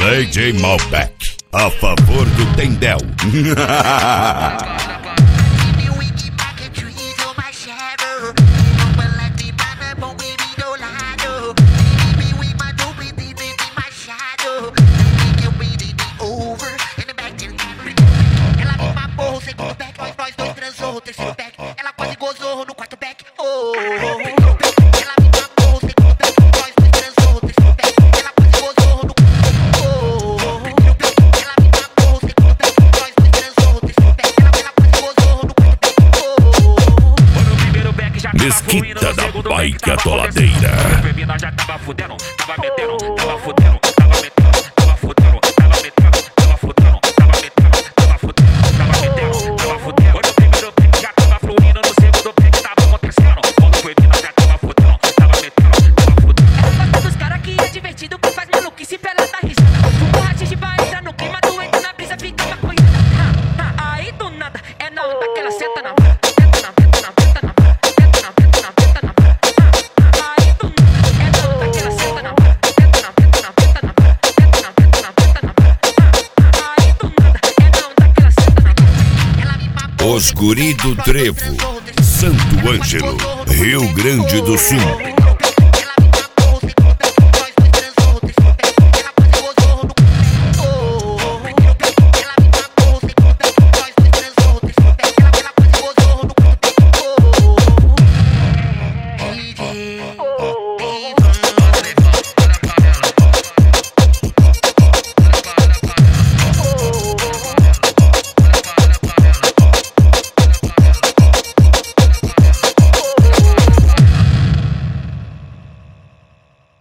DJ Malbec, a favor do Tendel. Ela quase gozou no quarto back. Oh. Mesquita da Bike Atoladeira. Já tava fudendo, tava metendo, tava fudendo, tava metendo, tava fudendo, tava metendo, tava fudendo, tava metendo, tava fudendo, tava metendo, tava fudendo. Quando o primeiro pique já tava fluindo, no segundo pique tava acontecendo. Quando foi vida já tava fudendo, tava metendo, tava fudendo. Eu gosto dos caras que é divertido, que faz maluquice pela da risada. O rachis vai entrar no clima, tu entra na brisa, fica maconhada. Aí do nada, é na onda que ela senta na mão. Os Guri do Trevo, Santo Ângelo, Rio Grande do Sul.